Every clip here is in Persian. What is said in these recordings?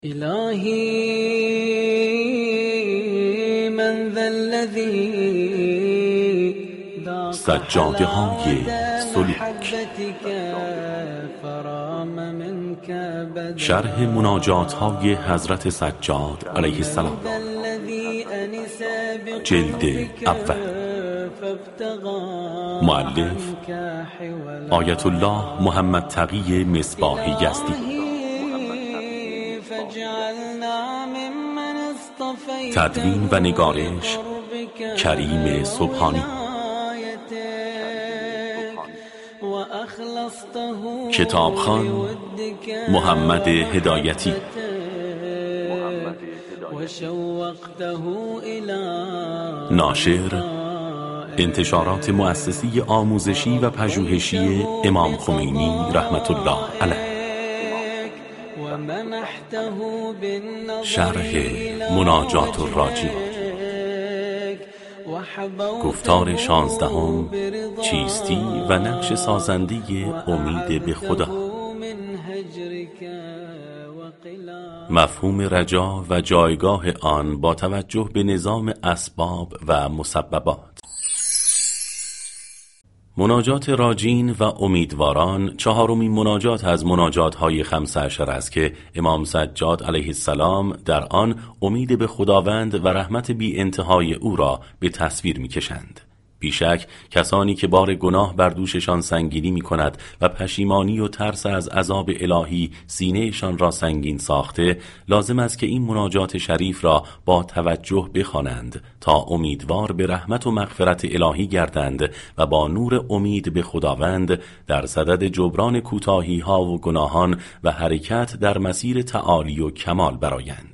إلهي من ذا الذي سجاده های سلوک. شرح مناجات های حضرت سجاد علیه السلام، جلد اول، مؤلف آیت الله محمد تقی مصباح یزدی، تدوین و نگارش کریم سبحانی، کتابخوان محمد هدایتی، ناشر انتشارات مؤسسه آموزشی و پژوهشی امام خمینی رحمت الله علیه. شرح مناجات الراجین، گفتار 16 چیستی و نقش سازنده امید به خدا، مفهوم رجا و جایگاه آن با توجه به نظام اسباب و مسببات. مناجات راجین و امیدواران چهارمین مناجات از مناجات‌های 15 است که امام سجاد علیه السلام در آن امید به خداوند و رحمت بی انتهای او را به تصویر می‌کشند. بیشک کسانی که بار گناه بر دوششان سنگینی می کند و پشیمانی و ترس از عذاب الهی سینهشان را سنگین ساخته، لازم است که این مناجات شریف را با توجه بخوانند تا امیدوار به رحمت و مغفرت الهی گردند و با نور امید به خداوند در صدد جبران کوتاهی ها و گناهان و حرکت در مسیر تعالی و کمال برآیند.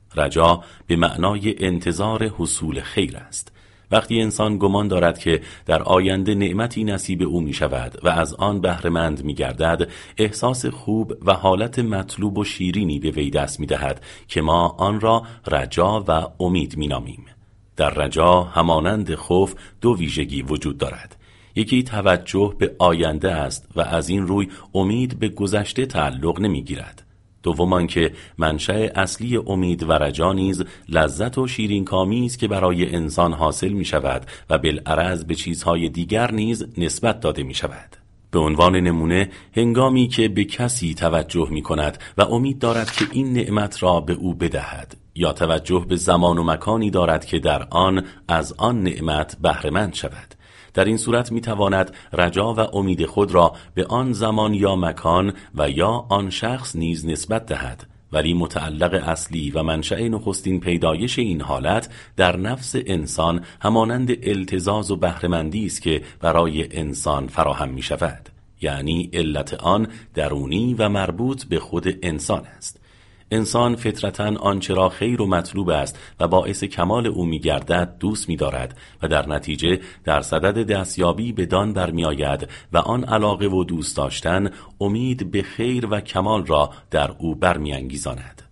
رجا به معنای انتظار حصول خیر است. وقتی انسان گمان دارد که در آینده نعمتی نصیب او می شود و از آن بهره‌مند می گردد، احساس خوب و حالت مطلوب و شیرینی به وی دست می دهد که ما آن را رجا و امید می نامیم. در رجا همانند خوف دو ویژگی وجود دارد. یکی توجه به آینده است و از این روی امید به گذشته تعلق نمی گیرد. دوم که منشأ اصلی امید و رجا نیز لذت و شیرین کامی است که برای انسان حاصل می شود و بالعرض به چیزهای دیگر نیز نسبت داده می شود. به عنوان نمونه، هنگامی که به کسی توجه می کند و امید دارد که این نعمت را به او بدهد، یا توجه به زمان و مکانی دارد که در آن از آن نعمت بهره‌مند شود، در این صورت می تواند رجا و امید خود را به آن زمان یا مکان و یا آن شخص نیز نسبت دهد، ولی متعلق اصلی و منشأ نخستین پیدایش این حالت در نفس انسان همانند التزاز و بهره‌مندی است که برای انسان فراهم می شود، یعنی علت آن درونی و مربوط به خود انسان است. انسان فطرتاً آنچه را خیر و مطلوب است و باعث کمال او می‌گردد دوست می‌دارد و در نتیجه در صدد دستیابی بدان برمی‌آید و آن علاقه و دوست داشتن امید به خیر و کمال را در او برمی‌انگیزاند.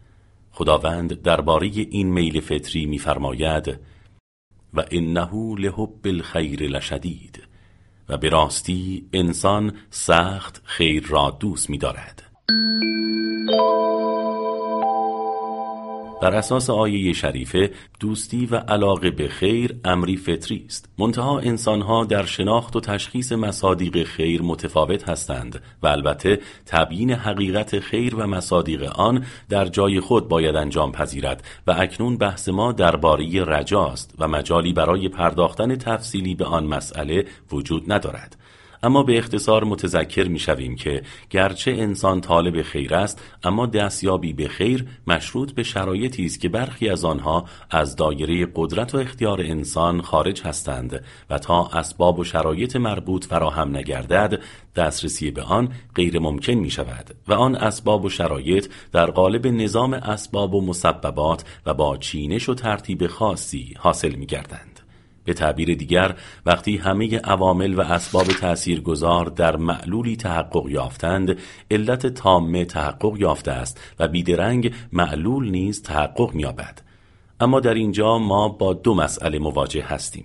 خداوند درباره این میل فطری می‌فرماید: و انه لحب الخیر لشدید، و به راستی انسان سخت خیر را دوست می‌دارد. بر اساس آیه شریفه دوستی و علاقه به خیر امری فطری است. منتها انسانها در شناخت و تشخیص مصادیق خیر متفاوت هستند و البته تبیین حقیقت خیر و مصادیق آن در جای خود باید انجام پذیرد و اکنون بحث ما درباره رجاست و مجالی برای پرداختن تفصیلی به آن مسئله وجود ندارد. اما به اختصار متذکر می شویم که گرچه انسان طالب خیر است، اما دستیابی به خیر مشروط به شرایطی است که برخی از آنها از دایره قدرت و اختیار انسان خارج هستند و تا اسباب و شرایط مربوط فراهم نگردد دسترسی به آن غیر ممکن می شود و آن اسباب و شرایط در قالب نظام اسباب و مسببات و با چینش و ترتیب خاصی حاصل می گردند. به تعبیر دیگر، وقتی همه عوامل و اسباب تأثیرگذار در معلولی تحقق یافتند، علت تامه تحقق یافته است و بیدرنگ معلول نیز تحقق می‌یابد. اما در اینجا ما با دو مسئله مواجه هستیم.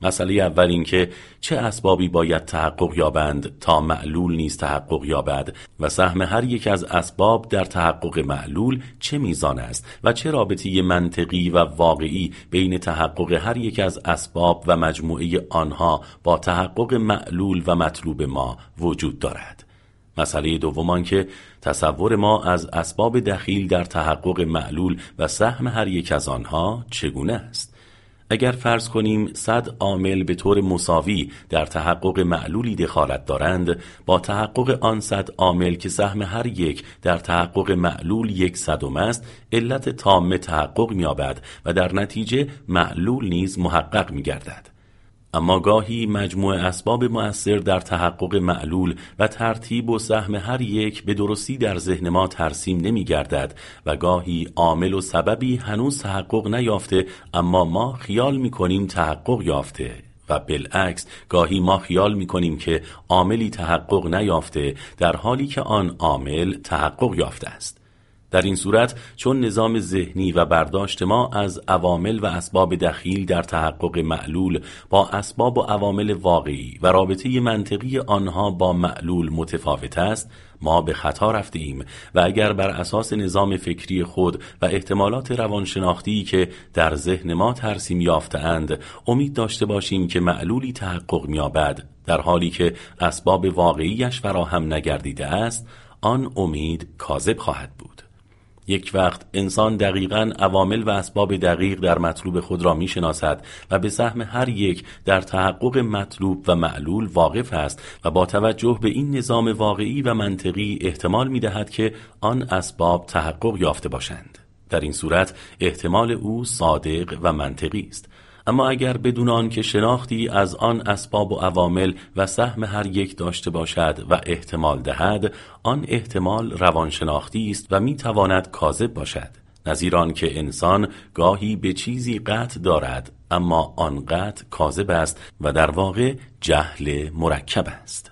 مسئله اول این که چه اسبابی باید تحقق یابند تا معلول نیز تحقق یابد و سهم هر یک از اسباب در تحقق معلول چه میزان است و چه رابطه منطقی و واقعی بین تحقق هر یک از اسباب و مجموعه آنها با تحقق معلول و مطلوب ما وجود دارد. مسئله دوم آن که تصور ما از اسباب دخیل در تحقق معلول و سهم هر یک از آنها چگونه است. اگر فرض کنیم 100 عامل به طور مساوی در تحقق معلولی دخالت دارند، با تحقق آن 100 عامل که سهم هر یک در تحقق معلول 1/100 است، علت تامه تحقق می‌یابد و در نتیجه معلول نیز محقق می‌گردد. اما گاهی مجموع اسباب مؤثر در تحقق معلول و ترتیب و سهم هر یک به درستی در ذهن ما ترسیم نمی گردد و گاهی عامل و سببی هنوز تحقق نیافته اما ما خیال می کنیم تحقق یافته و بالعکس گاهی ما خیال می کنیم که عاملی تحقق نیافته در حالی که آن عامل تحقق یافته است. در این صورت چون نظام ذهنی و برداشت ما از عوامل و اسباب دخیل در تحقق معلول با اسباب و عوامل واقعی و رابطه منطقی آنها با معلول متفاوت است، ما به خطا رفته ایم و اگر بر اساس نظام فکری خود و احتمالات روانشناختی که در ذهن ما ترسیم یافته‌اند امید داشته باشیم که معلولی تحقق می‌یابد در حالی که اسباب واقعیش فراهم نگردیده است، آن امید کاذب خواهد بود. یک وقت انسان دقیقاً عوامل و اسباب دقیق در مطلوب خود را می‌شناسد و به سهم هر یک در تحقق مطلوب و معلول واقف است و با توجه به این نظام واقعی و منطقی احتمال می‌دهد که آن اسباب تحقق یافته باشند. در این صورت احتمال او صادق و منطقی است. اما اگر بدون آن که شناختی از آن اسباب و عوامل و سهم هر یک داشته باشد و احتمال دهد، آن احتمال روانشناختی است و میتواند کاذب باشد. نظیر آن که انسان گاهی به چیزی قطع دارد اما آن قطع کاذب است و در واقع جهل مرکب است.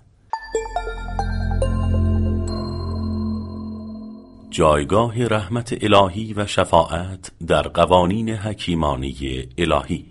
جایگاه رحمت الهی و شفاعت در قوانین حکیمانه الهی.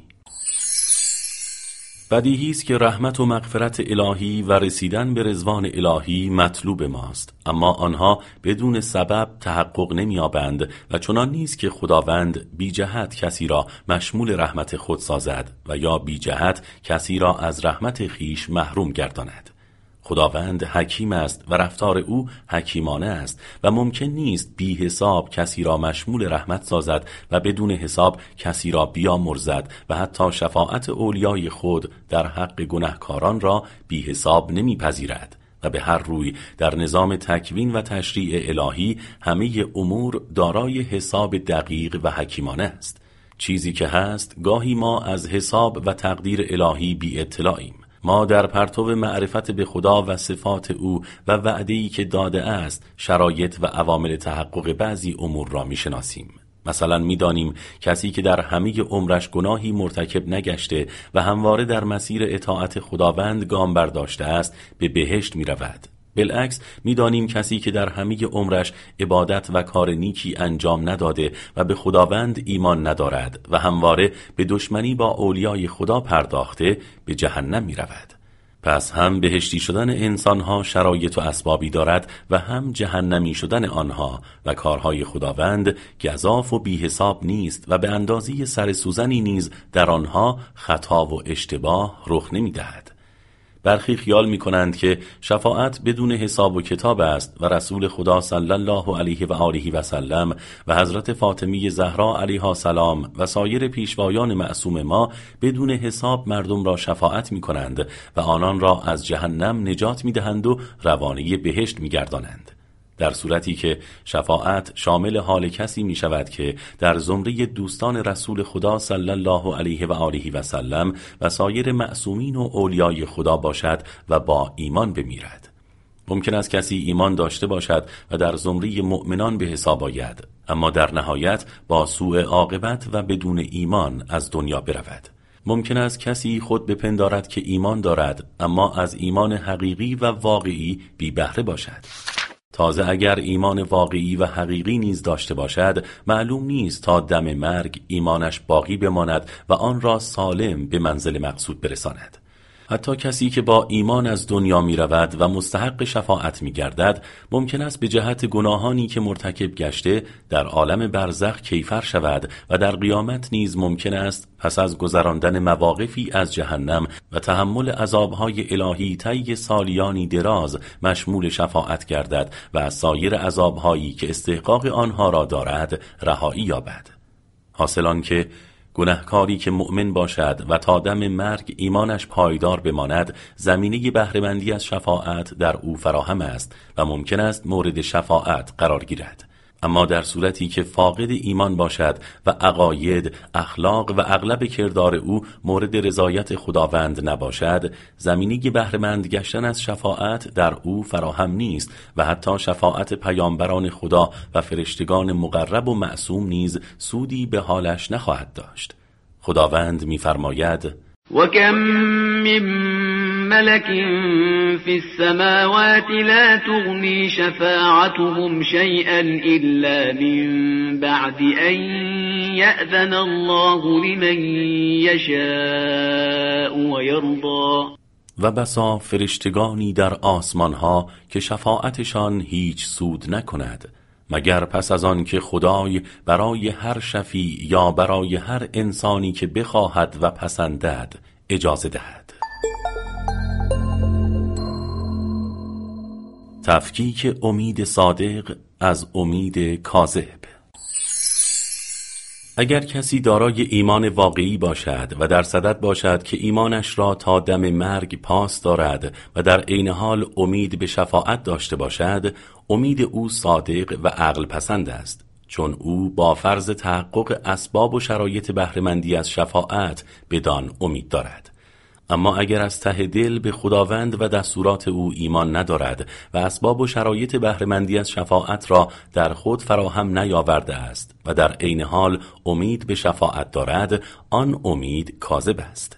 بدیهی است که رحمت و مغفرت الهی و رسیدن به رضوان الهی مطلوب ماست، اما آنها بدون سبب تحقق نمی‌یابند و چنان نیست که خداوند بی جهت کسی را مشمول رحمت خود سازد و یا بی جهت کسی را از رحمت خیش محروم گرداند. خداوند حکیم است و رفتار او حکیمانه است و ممکن نیست بی حساب کسی را مشمول رحمت سازد و بدون حساب کسی را بیامرزد و حتی شفاعت اولیای خود در حق گناهکاران را بی حساب نمیپذیرد و به هر روی در نظام تکوین و تشریع الهی همه امور دارای حساب دقیق و حکیمانه است. چیزی که هست گاهی ما از حساب و تقدیر الهی بی اطلاعیم. ما در پرتو معرفت به خدا و صفات او و وعده‌ای که داده است شرایط و عوامل تحقق بعضی امور را می‌شناسیم. مثلا می‌دانیم کسی که در همه عمرش گناهی مرتکب نگشته و همواره در مسیر اطاعت خداوند گام برداشته است به بهشت می‌رود. بالعکس می‌دانیم کسی که در همه عمرش عبادت و کار نیکی انجام نداده و به خداوند ایمان ندارد و همواره به دشمنی با اولیای خدا پرداخته به جهنم می‌رود. پس هم بهشتی شدن انسان‌ها شرایط و اسبابی دارد و هم جهنمی شدن آنها و کارهای خداوند گزاف و بی حساب نیست و به اندازه سر سوزنی نیز در آنها خطا و اشتباه رخ نمی‌دهد. برخی خیال می کنند که شفاعت بدون حساب و کتاب است و رسول خدا صلی الله علیه و آله و سلم و حضرت فاطمه زهرا علیها السلام و سایر پیشوایان معصوم ما بدون حساب مردم را شفاعت می کنند و آنان را از جهنم نجات می دهند و روانه بهشت می گردانند. در صورتی که شفاعت شامل حال کسی می شود که در زمره دوستان رسول خدا صلی الله علیه و آله و سلم و سایر معصومین و اولیای خدا باشد و با ایمان بمیرد. ممکن است کسی ایمان داشته باشد و در زمره مؤمنان به حساب آید، اما در نهایت با سوء عاقبت و بدون ایمان از دنیا برود. ممکن است کسی خود بپندارد که ایمان دارد، اما از ایمان حقیقی و واقعی بی بهره باشد. تازه اگر ایمان واقعی و حقیقی نیز داشته باشد، معلوم نیست تا دم مرگ ایمانش باقی بماند و آن را سالم به منزل مقصود برساند. حتی کسی که با ایمان از دنیا می رود و مستحق شفاعت می گردد، ممکن است به جهت گناهانی که مرتکب گشته در عالم برزخ کیفر شود و در قیامت نیز ممکن است پس از گذراندن مواقفی از جهنم و تحمل عذابهای الهی طی سالیانی دراز مشمول شفاعت گردد و از سایر عذابهایی که استحقاق آنها را دارد رهایی یابد. حاصل آن که گناهکاری که مؤمن باشد و تا دم مرگ ایمانش پایدار بماند، زمینه بهره‌مندی از شفاعت در او فراهم است و ممکن است مورد شفاعت قرار گیرد. اما در صورتی که فاقد ایمان باشد و عقاید، اخلاق و اغلب کردار او مورد رضایت خداوند نباشد، زمینه بهره‌مند گشتن از شفاعت در او فراهم نیست و حتی شفاعت پیامبران خدا و فرشتگان مقرب و معصوم نیز سودی به حالش نخواهد داشت. خداوند می‌فرماید: وَكَمْ مِنْ مَلَكٍ فِي السَّمَاوَاتِ لَا تُغْنِي شَفَاعَتُهُمْ شَيْئًا إِلَّا مِنْ بَعْدِ أَنْ يَأْذَنَ اللَّهُ لِمَنْ يَشَاءُ وَيَرْضَى. و بسا فرشتگانی در آسمانها که شفاعتشان هیچ سود نکند مگر پس از آن که خدای برای هر شفیع یا برای هر انسانی که بخواهد و پسندد اجازه دهد. تفکیک امید صادق از امید کاذب. اگر کسی دارای ایمان واقعی باشد و در صدد باشد که ایمانش را تا دم مرگ پاس دارد و در عین حال امید به شفاعت داشته باشد، امید او صادق و عقل پسند است، چون او با فرض تحقق اسباب و شرایط بهره‌مندی از شفاعت بدان امید دارد. اما اگر از ته دل به خداوند و دستورات او ایمان ندارد و اسباب و شرایط بهره‌مندی از شفاعت را در خود فراهم نیاورده است و در عین حال امید به شفاعت دارد، آن امید کاذب است.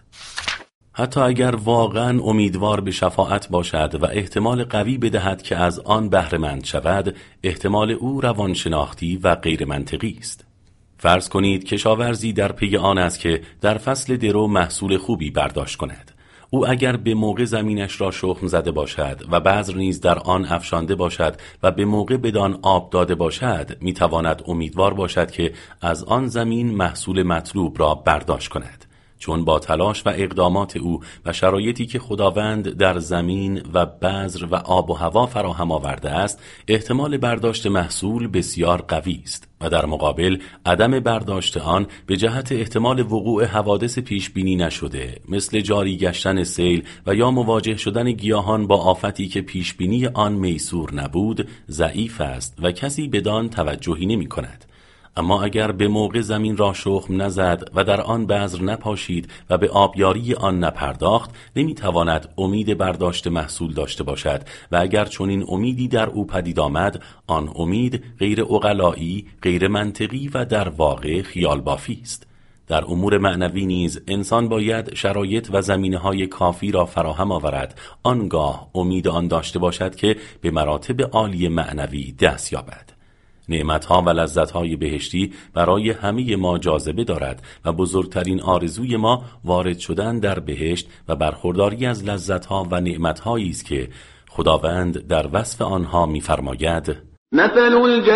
حتی اگر واقعا امیدوار به شفاعت باشد و احتمال قوی بدهد که از آن بهره‌مند شود، احتمال او روانشناختی و غیر منطقی است. فرض کنید کشاورزی در پی آن است که در فصل درو محصول خوبی برداشت کند. او اگر به موقع زمینش را شخم زده باشد و بذر نیز در آن افشانده باشد و به موقع بدان آب داده باشد، میتواند امیدوار باشد که از آن زمین محصول مطلوب را برداشت کند، چون با تلاش و اقدامات او و شرایطی که خداوند در زمین و بذر و آب و هوا فراهم آورده است، احتمال برداشت محصول بسیار قوی است و در مقابل عدم برداشت آن به جهت احتمال وقوع حوادث پیش بینی نشده مثل جاری گشتن سیل و یا مواجه شدن گیاهان با آفتی که پیش بینی آن میسور نبود ضعیف است و کسی بدان توجهی نمی کند. اما اگر به موقع زمین را شخم نزد و در آن بذر نپاشید و به آبیاری آن نپرداخت، نمیتواند امید برداشت محصول داشته باشد و اگر چنین امیدی در او پدید آمد، آن امید غیر عقلایی، غیر منطقی و در واقع خیال بافی است. در امور معنوی نیز انسان باید شرایط و زمینه‌های کافی را فراهم آورد، آنگاه امید آن داشته باشد که به مراتب عالی معنوی دست یابد. نعمتها و لذتهای بهشتی برای همه ما جاذبه دارد و بزرگترین آرزوی ما وارد شدن در بهشت و برخورداری از لذتها و نعمتهایی است که خداوند در وصف آنها می‌فرماید: مثل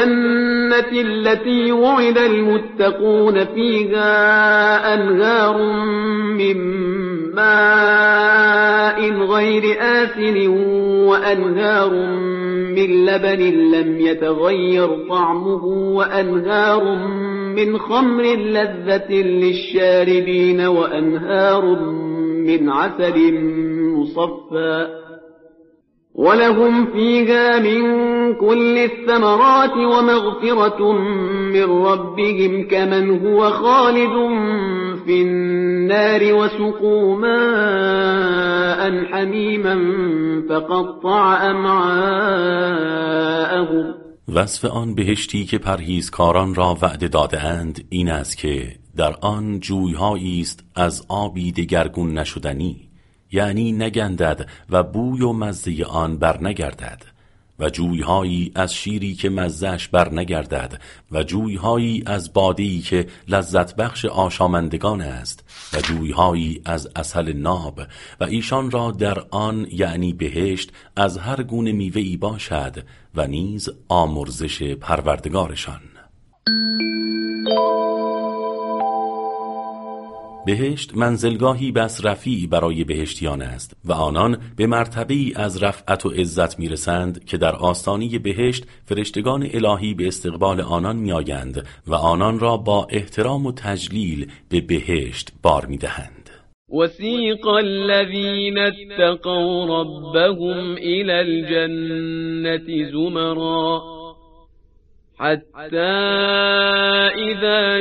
الجنة التي وعد المتقون فيها أنهار من ماء غير آسن وأنهار من لبن لم يتغير طعمه وأنهار من خمر لذة للشاربين وأنهار من عسل مصفى ولهم فيها من كل الثمرات ومغفرة من ربهم كمن هو خالد في النار وسقوا ماء حميما فقطع أمعاءهم. وصف آن بهشتی که پرهیزکاران را وعده داده اند این است که در آن جویهایی است از آبی دگرگون نشدنی، یعنی نگندد و بوی و مزه آن بر نگردد، و جویهایی از شیری که مزه‌اش بر نگردد و جویهایی از باده‌ای که لذت بخش آشامندگان است و جویهایی از عسل ناب و ایشان را در آن یعنی بهشت از هر گونه میوه‌ای باشد و نیز آمرزش پروردگارشان. بهشت منزلگاهی بس رفیعی برای بهشتیان است و آنان به مرتبه‌ای از رفعت و عزت میرسند که در آستانه بهشت فرشتگان الهی به استقبال آنان میآیند و آنان را با احترام و تجلیل به بهشت بار میدهند. وسیق الذین اتقوا ربهم إلی الجنة زمرا حتى إذا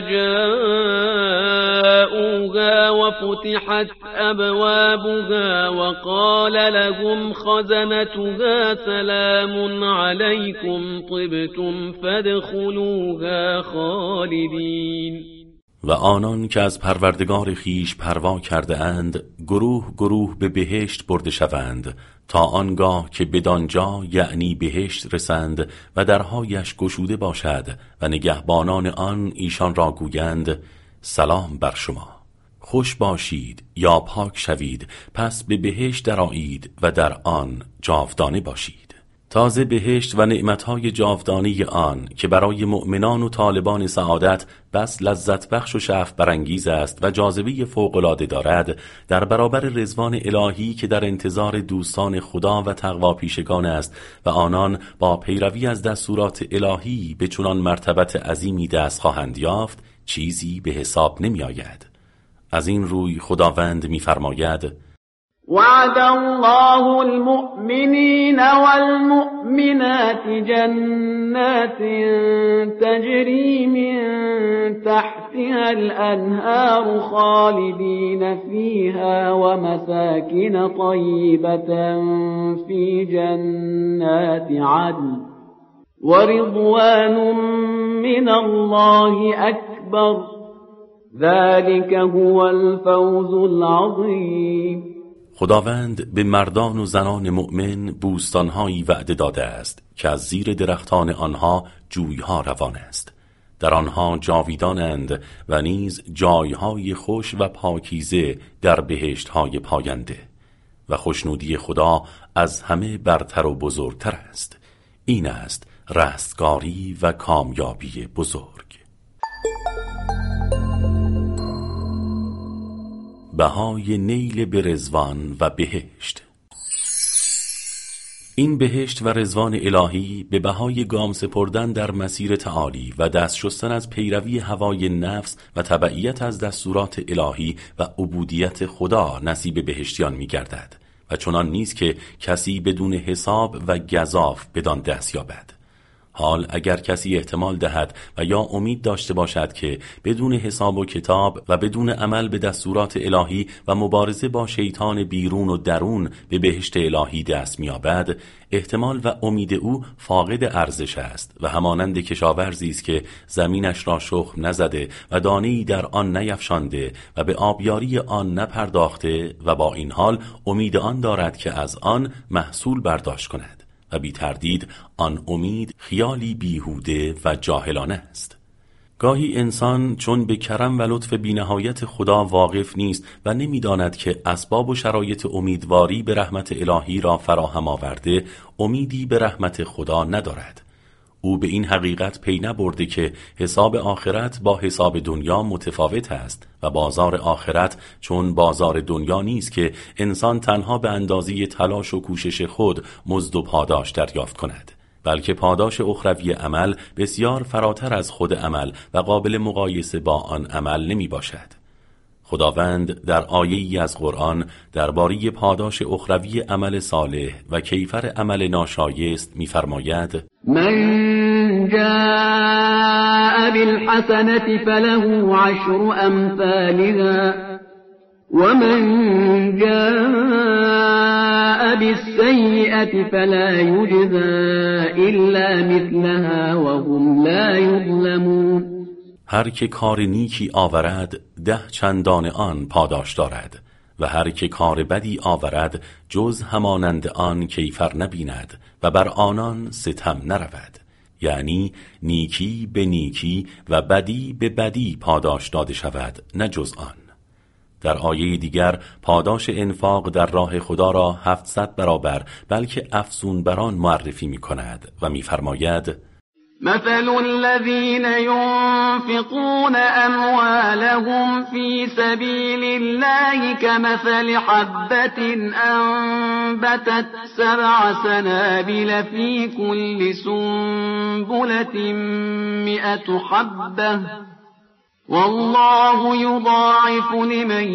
جاءوها وفتحت أبوابها وقال لهم خزنتها سلام عليكم طبتم فادخلوها خالدين. و آنان که از پروردگار خیش پروا کرده اند گروه گروه به بهشت برده شوند تا آنگاه که بدانجا یعنی بهشت رسند و درهایش گشوده باشد و نگهبانان آن ایشان را گویند سلام بر شما، خوش باشید یا پاک شوید، پس به بهشت درآیید و در آن جاودانه باشید. تازه بهشت و نعمتهای جاودانه آن که برای مؤمنان و طالبان سعادت بس لذت بخش و شعف برانگیز است و جاذبه فوق‌العاده دارد، در برابر رضوان الهی که در انتظار دوستان خدا و تقوا پیشگان است و آنان با پیروی از دستورات الهی به چنان مرتبت عظیمی دست خواهند یافت، چیزی به حساب نمی آید. از این روی خداوند می‌فرماید: وعد الله المؤمنين والمؤمنات جنات تجري من تحتها الأنهار خالدين فيها ومساكن طيبة في جنات عدن ورضوان من الله أكبر ذلك هو الفوز العظيم. خداوند به مردان و زنان مؤمن بوستانهایی وعده داده است که از زیر درختان آنها جویها روان است. در آنها جاویدانند و نیز جایهای خوش و پاکیزه در بهشتهای پاینده و خوشنودی خدا از همه برتر و بزرگتر است. این است رستگاری و کامیابی بزرگ. بهای نیل به رضوان و بهشت. این بهشت و رضوان الهی به بهای گام سپردن در مسیر تعالی و دست شستن از پیروی هوای نفس و تبعیت از دستورات الهی و عبودیت خدا نصیب بهشتیان می گردد و چنان نیست که کسی بدون حساب و گزاف بدان دست یابد. حال اگر کسی احتمال دهد و یا امید داشته باشد که بدون حساب و کتاب و بدون عمل به دستورات الهی و مبارزه با شیطان بیرون و درون به بهشت الهی دست می‌یابد، احتمال و امید او فاقد ارزش است و همانند کشاورزی است که زمینش را شخم نزده و دانه‌ای در آن نیفشانده و به آبیاری آن نپرداخته و با این حال امید آن دارد که از آن محصول برداشت کند و بی تردید آن امید خیالی بیهوده و جاهلانه است. گاهی انسان چون به کرم و لطف بی‌نهایت خدا واقف نیست و نمی‌داند که اسباب و شرایط امیدواری به رحمت الهی را فراهم آورده، امیدی به رحمت خدا ندارد. او به این حقیقت پی نبرده که حساب آخرت با حساب دنیا متفاوت است و بازار آخرت چون بازار دنیا نیست که انسان تنها به اندازه تلاش و کوشش خود مزد و پاداش دریافت کند، بلکه پاداش اخروی عمل بسیار فراتر از خود عمل و قابل مقایسه با آن عمل نمی باشد. خداوند در آیه‌ای از قرآن درباره پاداش اخروی عمل صالح و کیفر عمل ناشایست می‌فرماید: من جاء بالحسنة فله عشر أمثالها ومن جاء بالسيئة فلا يجزى إلا مثلها وهم لا يظلمون. هر که کار نیکی آورد 10 چندان آن پاداش دارد و هر که کار بدی آورد جز همانند آن کیفر نبیند و بر آنان ستم نرود، یعنی نیکی به نیکی و بدی به بدی پاداش داده شود، نه جز آن. در آیه دیگر پاداش انفاق در راه خدا را 700 برابر بلکه افزون بران معرفی می کند و می فرماید: مثل الذين ينفقون أموالهم في سبيل الله كمثل حبة أنبتت 7 سنابل في كل سنبلة 100 حبة والله يضاعف لمن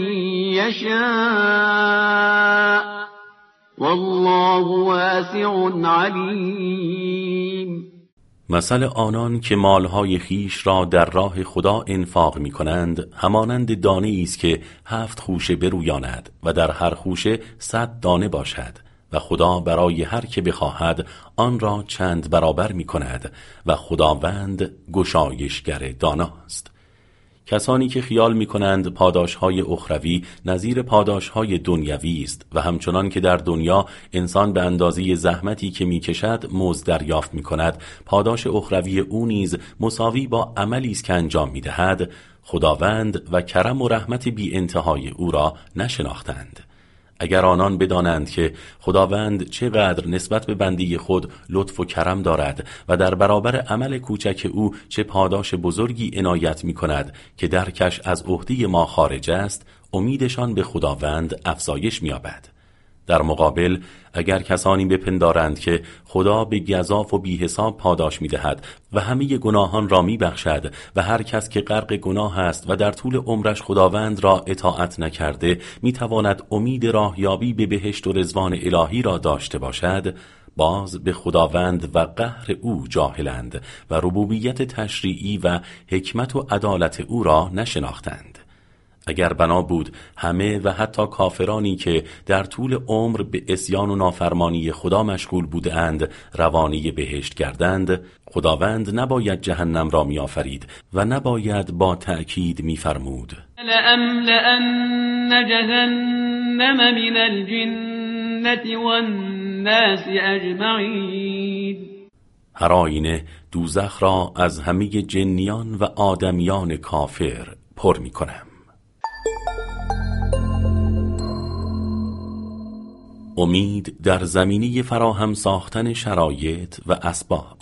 يشاء والله واسع عليم. مثل آنان که مالهای خیش را در راه خدا انفاق می کنند همانند دانه است که 7 خوشه برویاند و در هر خوشه 100 دانه باشد و خدا برای هر که بخواهد آن را چند برابر می کند و خداوند گشایشگر داناست. کسانی که خیال می کنند پاداشهای اخروی نظیر پاداشهای دنیوی است و همچنان که در دنیا انسان به اندازه زحمتی که می کشد مزد دریافت می کند، پاداش اخروی او نیز مساوی با عملی است که انجام می دهد، خداوند و کرم و رحمت بی انتهای او را نشناختند. اگر آنان بدانند که خداوند چقدر نسبت به بنده خود لطف و کرم دارد و در برابر عمل کوچک او چه پاداش بزرگی عنایت می کند که درکش از عهده ما خارج است، امیدشان به خداوند افزایش می یابد. در مقابل اگر کسانی بپندارند که خدا به گزاف و بی حساب پاداش می دهد و همه گناهان را می بخشد و هر کس که غرق گناه است و در طول عمرش خداوند را اطاعت نکرده می تواند امید راهیابی به بهشت و رضوان الهی را داشته باشد، باز به خداوند و قهر او جاهلند و ربوبیت تشریعی و حکمت و عدالت او را نشناختند. اگر بنا بود همه و حتی کافرانی که در طول عمر به عصیان و نافرمانی خدا مشغول بودند روانه بهشت گردند، خداوند نباید جهنم را می آفرید و نباید با تأکید می فرمود لأملأن جهنم من الجنة والناس اجمعین. هر آینه دوزخ را از همه جنیان و آدمیان کافر پر می کنم. امید در زمینه فراهم ساختن شرایط و اسباب.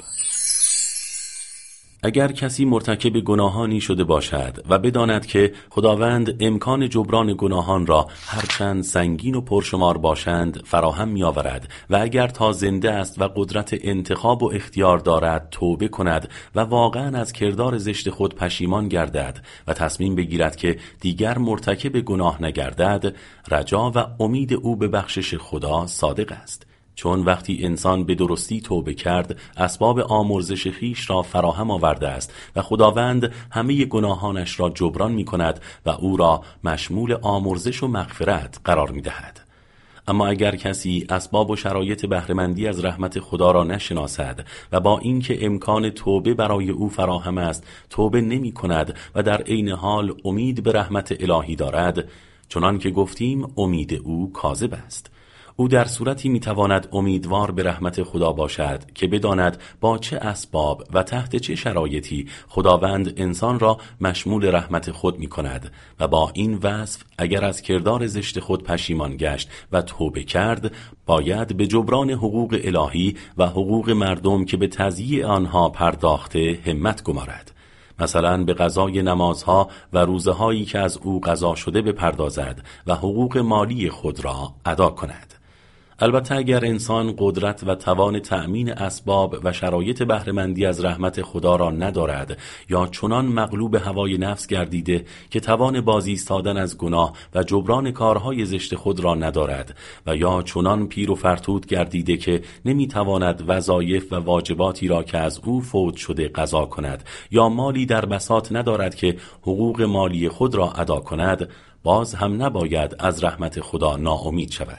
اگر کسی مرتکب گناهانی شده باشد و بداند که خداوند امکان جبران گناهان را هرچند سنگین و پرشمار باشند فراهم می آورد و اگر تا زنده است و قدرت انتخاب و اختیار دارد توبه کند و واقعا از کردار زشت خود پشیمان گردد و تصمیم بگیرد که دیگر مرتکب گناه نگردد، رجا و امید او به بخشش خدا صادق است. چون وقتی انسان به درستی توبه کرد اسباب آمرزش خیش را فراهم آورده است و خداوند همه گناهانش را جبران می کند و او را مشمول آمرزش و مغفرت قرار می دهد. اما اگر کسی اسباب و شرایط بهره‌مندی از رحمت خدا را نشناسد و با اینکه امکان توبه برای او فراهم است توبه نمی کند و در عین حال امید به رحمت الهی دارد، چنان که گفتیم امید او کاذب است. او در صورتی میتواند امیدوار به رحمت خدا باشد که بداند با چه اسباب و تحت چه شرایطی خداوند انسان را مشمول رحمت خود میکند و با این وصف اگر از کردار زشت خود پشیمان گشت و توبه کرد باید به جبران حقوق الهی و حقوق مردم که به تضییع آنها پرداخته همت گمارد. مثلا به قضای نمازها و روزهایی که از او قضا شده بپردازد و حقوق مالی خود را ادا کند. البته اگر انسان قدرت و توان تأمین اسباب و شرایط بهره‌مندی از رحمت خدا را ندارد یا چنان مغلوب هوای نفس گردیده که توان بازایستادن از گناه و جبران کارهای زشت خود را ندارد و یا چنان پیر و فرتود گردیده که نمیتواند وظایف و واجباتی را که از او فوت شده قضا کند یا مالی در بساط ندارد که حقوق مالی خود را ادا کند، باز هم نباید از رحمت خدا ناامید شود.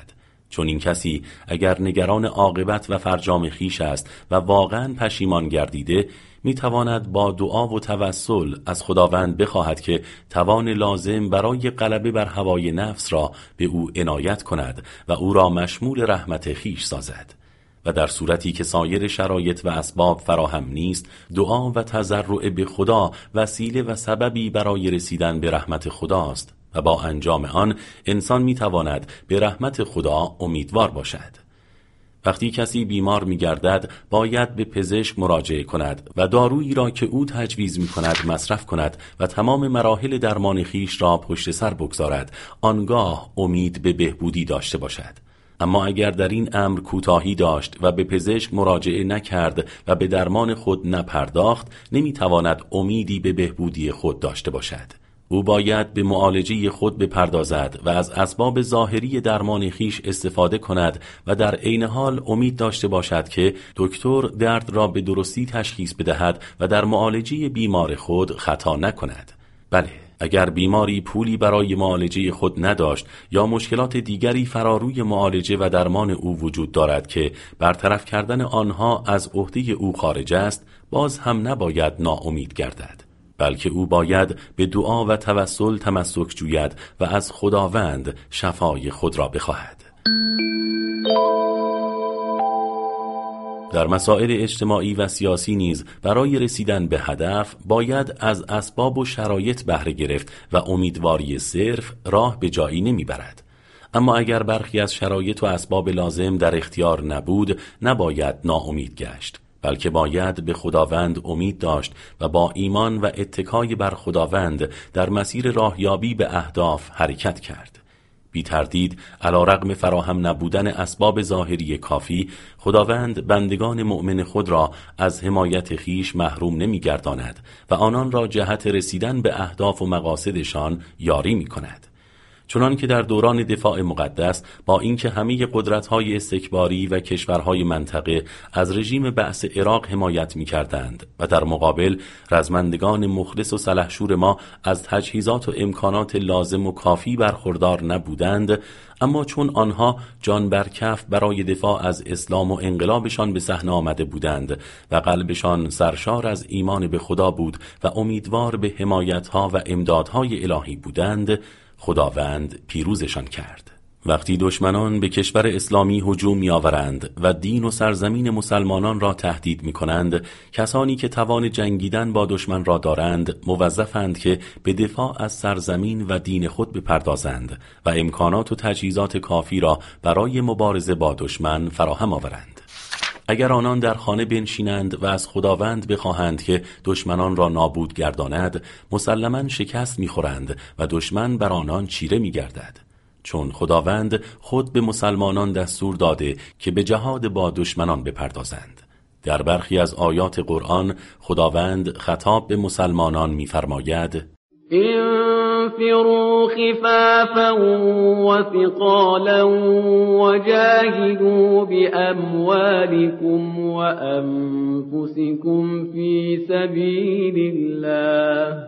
چون این کسی اگر نگران عاقبت و فرجام خویش است و واقعا پشیمان گردیده، میتواند با دعا و توسل از خداوند بخواهد که توان لازم برای غلبه بر هوای نفس را به او عنایت کند و او را مشمول رحمت خویش سازد. و در صورتی که سایر شرایط و اسباب فراهم نیست، دعا و تضرع به خدا وسیله و سببی برای رسیدن به رحمت خداست و با انجام آن انسان میتواند به رحمت خدا امیدوار باشد. وقتی کسی بیمار می‌گردد باید به پزشک مراجعه کند و دارویی را که او تجویز می‌کند مصرف کند و تمام مراحل درمان خویش را پشت سر بگذارد، آنگاه امید به بهبودی داشته باشد. اما اگر در این امر کوتاهی داشت و به پزشک مراجعه نکرد و به درمان خود نپرداخت، نمی‌تواند امیدی به بهبودی خود داشته باشد. او باید به معالجه خود بپردازد و از اسباب ظاهری درمان خویش استفاده کند و در عین حال امید داشته باشد که دکتر درد را به درستی تشخیص بدهد و در معالجه بیمار خود خطا نکند. بله، اگر بیماری پولی برای معالجه خود نداشت یا مشکلات دیگری فراروی معالجه و درمان او وجود دارد که برطرف کردن آنها از عهده او خارج است، باز هم نباید ناامید گردد، بلکه او باید به دعا و توسل تمسک جوید و از خداوند شفای خود را بخواهد. در مسائل اجتماعی و سیاسی نیز برای رسیدن به هدف باید از اسباب و شرایط بهره گرفت و امیدواری صرف راه به جایی نمیبرد. اما اگر برخی از شرایط و اسباب لازم در اختیار نبود، نباید ناامید گشت، بلکه باید به خداوند امید داشت و با ایمان و اتکای بر خداوند در مسیر راهیابی به اهداف حرکت کرد. بی تردید علی رغم فراهم نبودن اسباب ظاهری کافی، خداوند بندگان مؤمن خود را از حمایت خویش محروم نمی‌گرداند و آنان را جهت رسیدن به اهداف و مقاصدشان یاری می‌کند. چنان که در دوران دفاع مقدس با اینکه همه قدرت‌های استکباری و کشورهای منطقه از رژیم بعث عراق حمایت می‌کردند و در مقابل رزمندگان مخلص و سلحشور ما از تجهیزات و امکانات لازم و کافی برخوردار نبودند، اما چون آنها جان بر کف برای دفاع از اسلام و انقلابشان به صحنه آمده بودند و قلبشان سرشار از ایمان به خدا بود و امیدوار به حمایت‌ها و امدادهای الهی بودند، خداوند پیروزشان کرد. وقتی دشمنان به کشور اسلامی هجوم می‌آورند و دین و سرزمین مسلمانان را تهدید می‌کنند، کسانی که توان جنگیدن با دشمن را دارند موظفند که به دفاع از سرزمین و دین خود بپردازند و امکانات و تجهیزات کافی را برای مبارزه با دشمن فراهم آورند. اگر آنان در خانه بنشینند و از خداوند بخواهند که دشمنان را نابود گرداند، مسلماً شکست می‌خورند و دشمن بر آنان چیره می‌گردد، چون خداوند خود به مسلمانان دستور داده که به جهاد با دشمنان بپردازند. در برخی از آیات قرآن خداوند خطاب به مسلمانان می‌فرماید: انفروا خفافا وثقالا وجاهدوا بأموالكم وأنفسكم في سبيل الله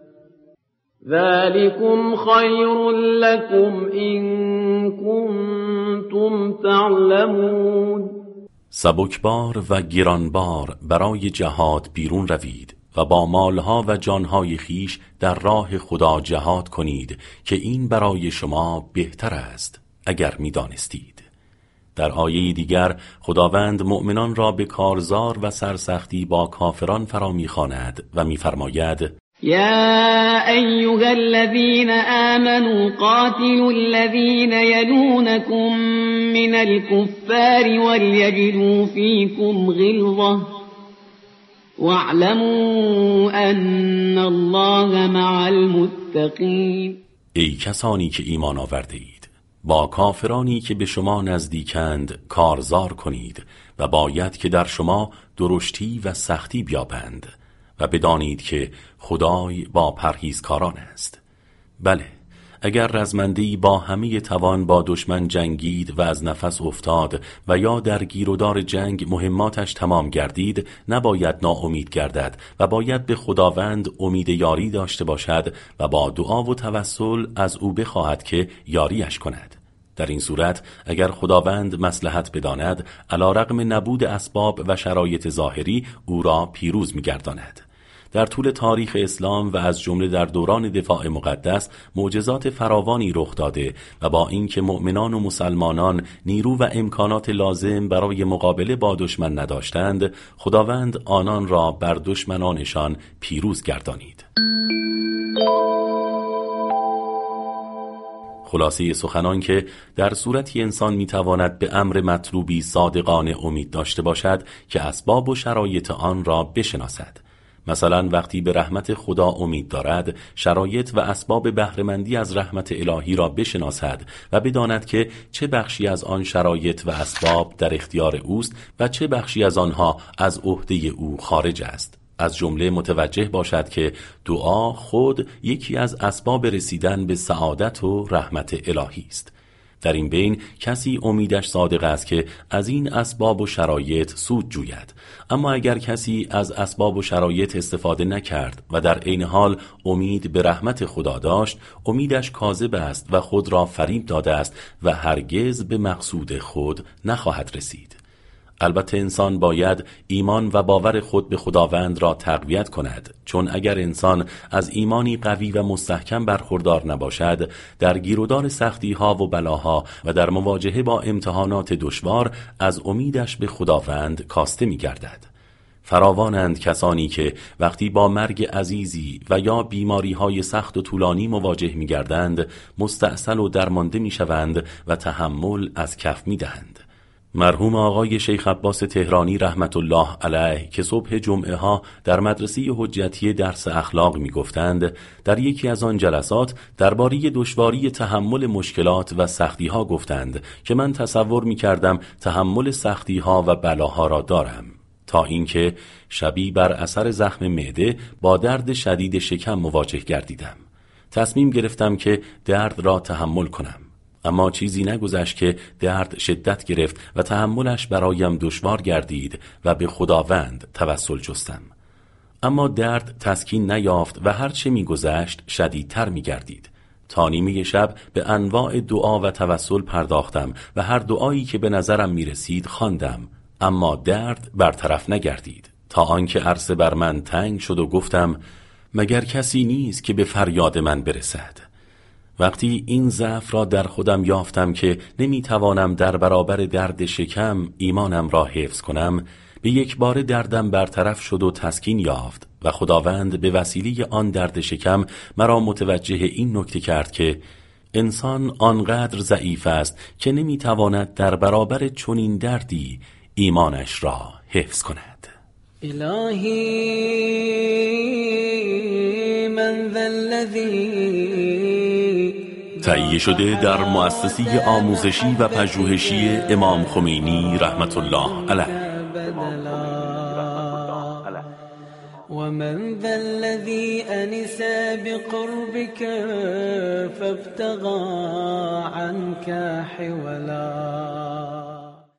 ذلكم خير لكم إن كنتم تعلمون. سبکبار و گرانبار برای جهاد بیرون روید و با مالها و جانهای خیش در راه خدا جهاد کنید که این برای شما بهتر است اگر می‌دانستید. در آیه دیگر خداوند مؤمنان را به کارزار و سرسختی با کافران فرا می‌خواند و می‌فرماید: يا أيها الذين آمنوا قاتلوا الذين يلونكم من الكفار وليجدوا فيكم غلظة واعلموا أن الله مع المتقين. ای کسانی که ایمان آورده اید، با کافرانی که به شما نزدیکند کارزار کنید و باید که در شما درشتی و سختی بیابند و بدانید که خدای با پرهیزکاران است. بله، اگر رزمنده‌ای با همه توان با دشمن جنگید و از نفس افتاد و یا در گیرودار جنگ مهماتش تمام گردید، نباید ناامید گردد و باید به خداوند امید یاری داشته باشد و با دعا و توسل از او بخواهد که یاریش کند. در این صورت اگر خداوند مصلحت بداند علی رغم نبود اسباب و شرایط ظاهری او را پیروز می‌گرداند. در طول تاریخ اسلام و از جمله در دوران دفاع مقدس معجزات فراوانی رخ داده و با اینکه مؤمنان و مسلمانان نیرو و امکانات لازم برای مقابله با دشمن نداشتند، خداوند آنان را بر دشمنانشان پیروز گردانید. خلاصه سخنان که در صورتی انسان میتواند به امر مطلوبی صادقانه امید داشته باشد که اسباب و شرایط آن را بشناسد. مثلا وقتی به رحمت خدا امید دارد، شرایط و اسباب بهره‌مندی از رحمت الهی را بشناسد و بداند که چه بخشی از آن شرایط و اسباب در اختیار اوست و چه بخشی از آنها از عهده او خارج است. از جمله متوجه باشد که دعا خود یکی از اسباب رسیدن به سعادت و رحمت الهی است. در این بین کسی امیدش صادق است که از این اسباب و شرایط سود جوید، اما اگر کسی از اسباب و شرایط استفاده نکرد و در عین حال امید به رحمت خدا داشت، امیدش کاذب است و خود را فریب داده است و هرگز به مقصود خود نخواهد رسید. البته انسان باید ایمان و باور خود به خداوند را تقویت کند، چون اگر انسان از ایمانی قوی و مستحکم برخوردار نباشد، در گیرودار سختی ها و بلاها و در مواجهه با امتحانات دشوار از امیدش به خداوند کاسته می گردد. فراوانند کسانی که وقتی با مرگ عزیزی و یا بیماری های سخت و طولانی مواجه می گردند، مستعسل و درمانده می شوند و تحمل از کف می دهند. مرحوم آقای شیخ عباس تهرانی رحمت الله علیه که صبح جمعه ها در مدرسه حجتی درس اخلاق می گفتند، در یکی از آن جلسات درباره دشواری تحمل مشکلات و سختی ها گفتند که من تصور می کردم تحمل سختی ها و بلاها را دارم، تا اینکه شبی بر اثر زخم معده با درد شدید شکم مواجه گردیدم. تصمیم گرفتم که درد را تحمل کنم، اما چیزی نگذشت که درد شدت گرفت و تحملش برایم دشوار گردید و به خداوند توسل جستم. اما درد تسکین نیافت و هرچه میگذشت شدیدتر میگردید. تا نیمه شب به انواع دعا و توسل پرداختم و هر دعایی که به نظرم میرسید خواندم، اما درد برطرف نگردید، تا آنکه عرصه بر من تنگ شد و گفتم مگر کسی نیست که به فریاد من برسد؟ وقتی این ضعف را در خودم یافتم که نمیتوانم در برابر درد شکم ایمانم را حفظ کنم، به یک بار دردم برطرف شد و تسکین یافت و خداوند به وسیله آن درد شکم مرا متوجه این نکته کرد که انسان آنقدر ضعیف است که نمیتواند در برابر چنین دردی ایمانش را حفظ کند. الهی من ذا الذی تهیه شده در مؤسسه آموزشی و پژوهشی امام خمینی رحمت الله علیه. ومن ذا الذي أنس بقربك فابتغى عنك حولا